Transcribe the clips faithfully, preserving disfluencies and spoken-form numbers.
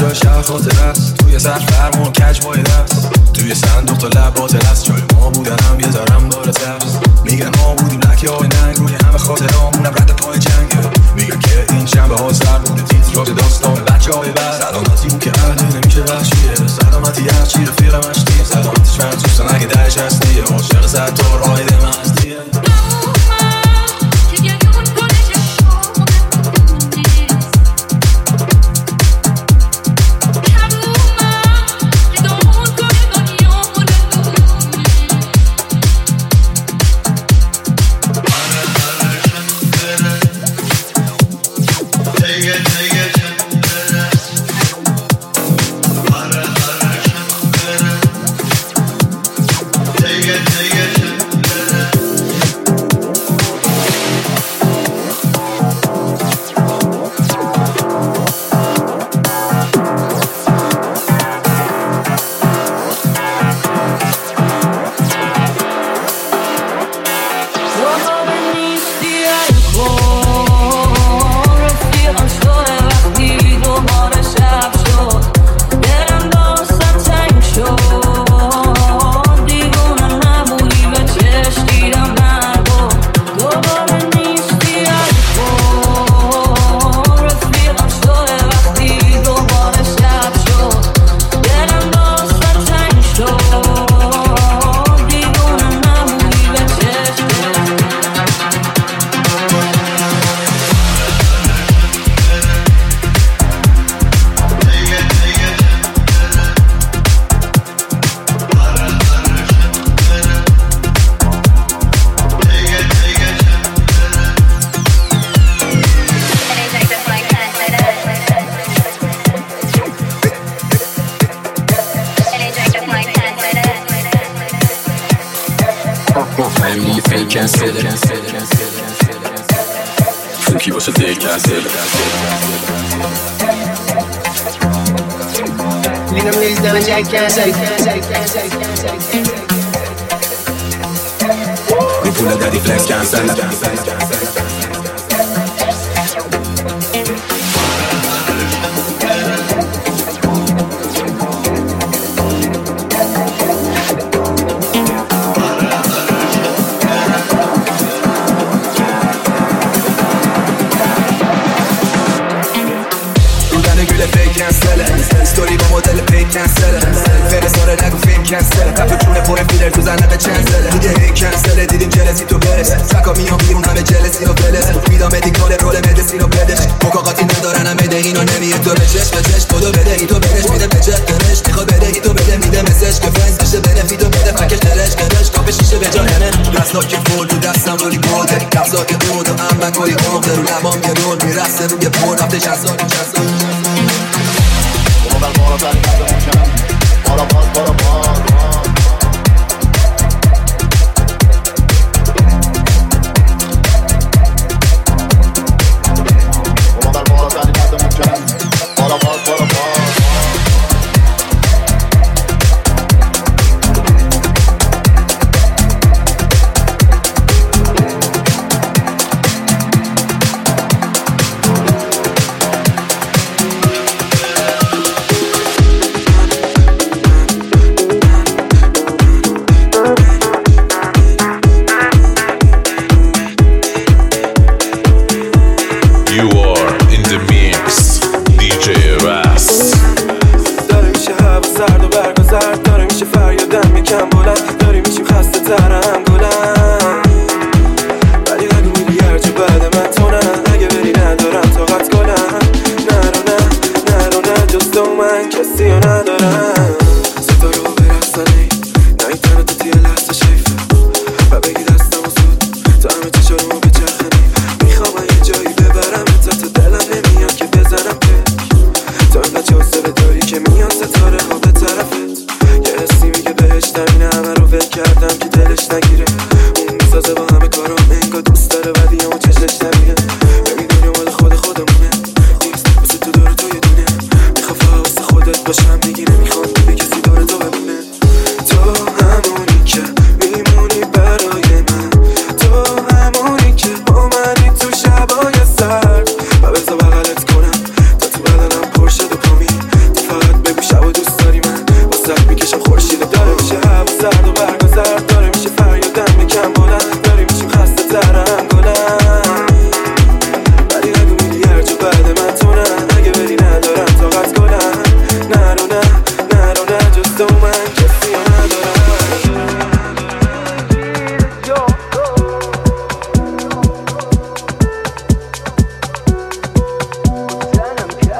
جای شهر خاطر است، توی سر فرمون کج بای دست، توی صندوق تا لب باطل است، جای ما بودنم یه ذرم داره ترس. میگن ما بودیم لکه های ننگ روی همه خاطرامونم رد پای جنگه. میگن که این شنبه ها سر بوده تیتراژ داستان بچه های بعد. سلامتی اون که اهلی نمیشه وحشیه، سلامتی هرچی رفیقم اشتیه، سلامتش فرزوستن اگه درش هستیه، عاشق ستار آیده مستیه. Funky واسه دل کنسل Lean them knees down and jack cancel. Mi pull daddy flex cancel. استوری با مدل پیک کنسله فرستاره نگو فیلم کنسله تپ چونه پر فیلر تو زنقه چنسله دیگه هی کنسله دیدیم جلسی تو برسه سکا میان بیرون همه جلسی رو بلسه میدا مدیکال رول مدیسین رو بدش مکاقاتی ندارن هم بده اینو نمیه تو بچش بچش بدو بده ای تو بدش میده بچت درش میخوا بده ای تو بده میده مسش که فرنس بشه بنفیتو بده فکش درش درش کاپ شیشه به جا همه دستا که فول تو دستم رولی بوده دستا که اون تو هم من کوی قوم رو لبام یه رول میرسه روی پول رفته چند سال چند سال Para para para para para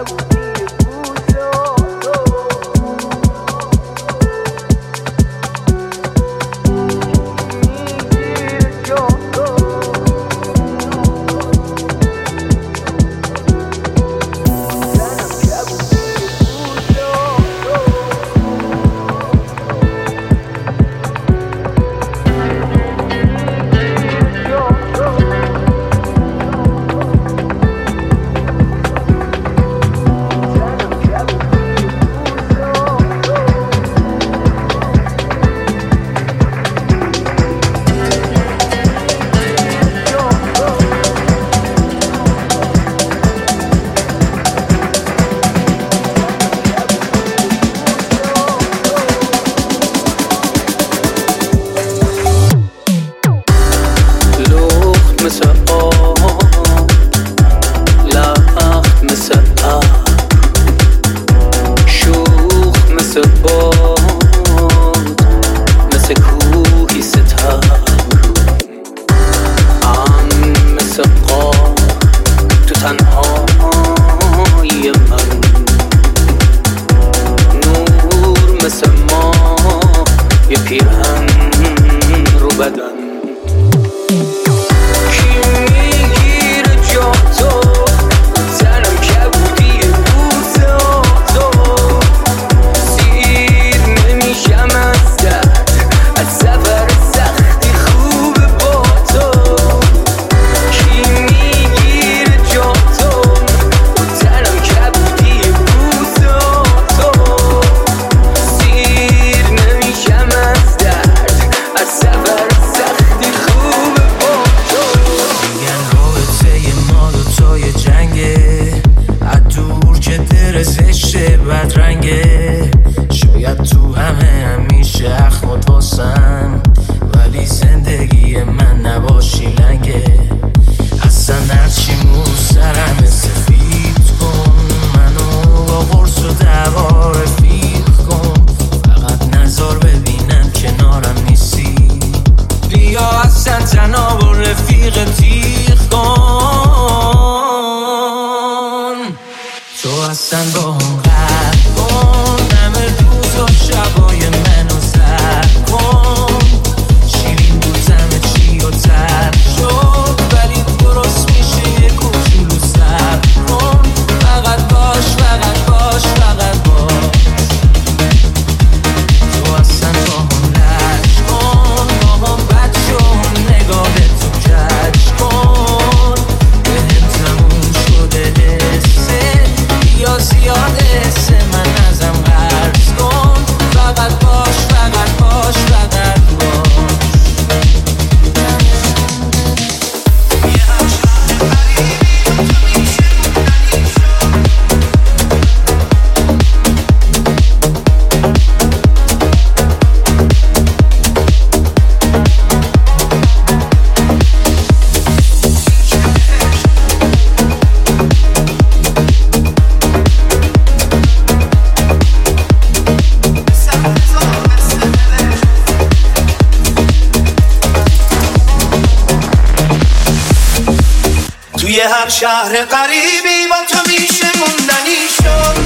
توی هر شهر قریبی با تو میشه موندنی شد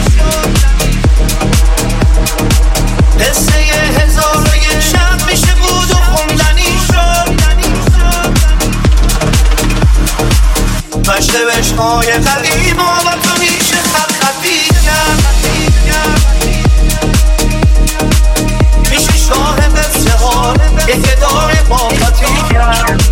قصه هزار و یک شب میشه بود و خوندنی شد مشت بشقای قدیم و با تو میشه خط خطی میشه شاهد قصه ها یک داره با خطی کرد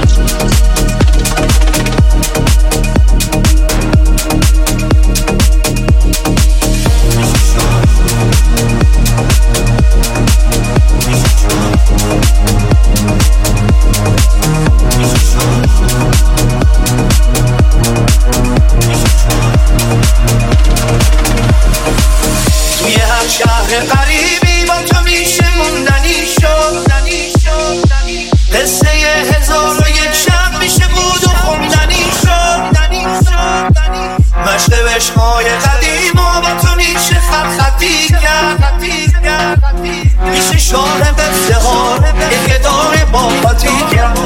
شهر قریبی با تو میشه موندنی شد قصه هزار و یک شب میشه بود و خوندنی شد مشت بشقای قدیم و با تو میشه خط خطی کرد میشه شاه قصه ها یک داره با خطی کرد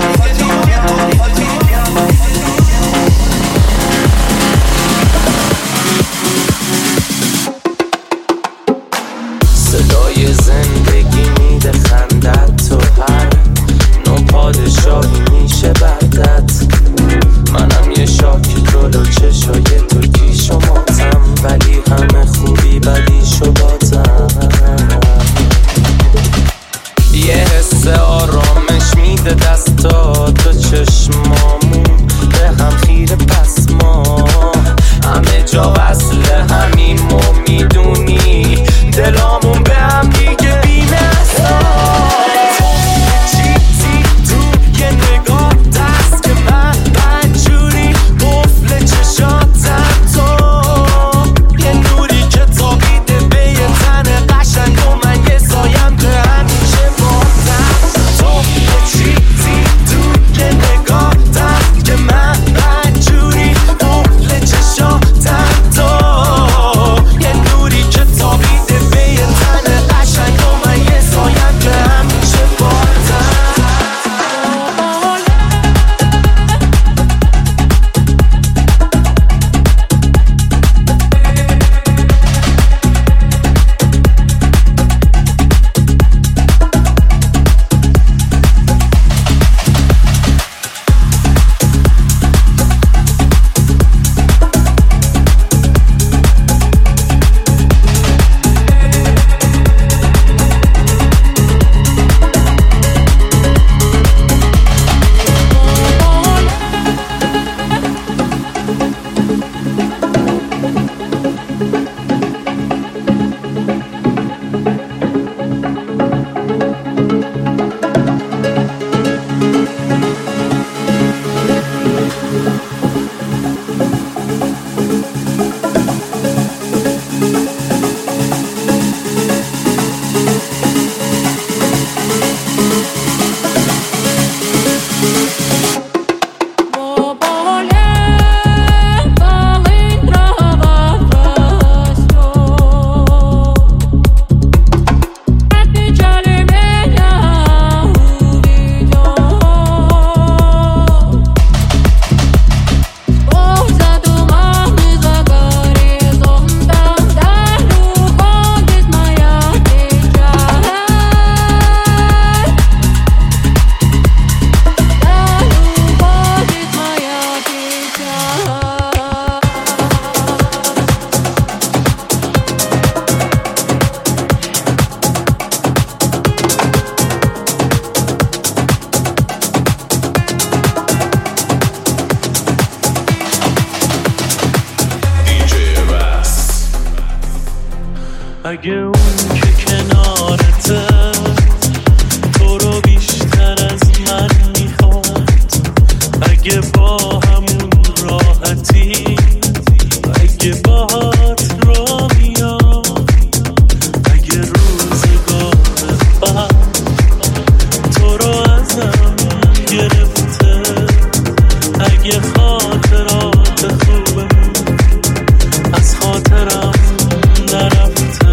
اگه اون که کنارته تو رو بیشتر از من میخواد، اگه با همون راحتی، اگه باهات را میاد، اگه روزگار بعد تو رو ازم گرفته، اگه خاطرات خوبمون از خاطرم نرفته،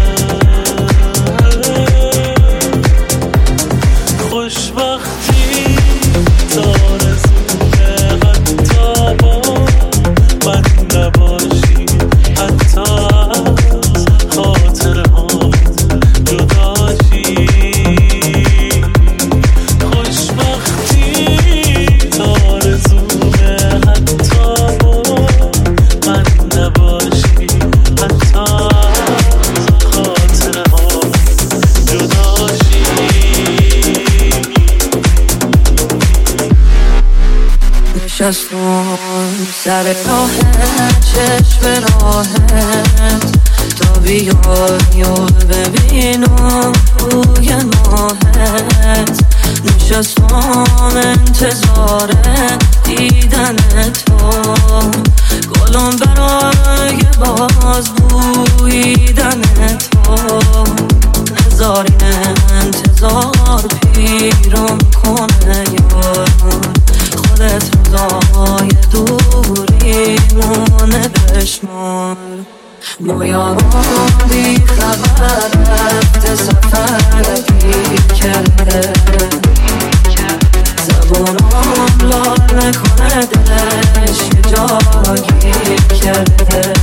خوشبختی زارزونه حتی با من نباشی، حتی از خاطره ها جداشی، خوشبختی زارزونه حتی با من نباشی، حتی از خاطره ها جداشی. نشستم سر راهت، چشم راهت، تا بیای و ببینم روی ماهت. نشستم انتظار دیدن تو، گلم برای باز بویدن تو. نزار این انتظار پیرم کنه یار، خودت روزای دوری مونه بشمار. ما یاران بی خبر رفته سفر بی کرده، زبونم لال نکنه دلش یه جایی کرده.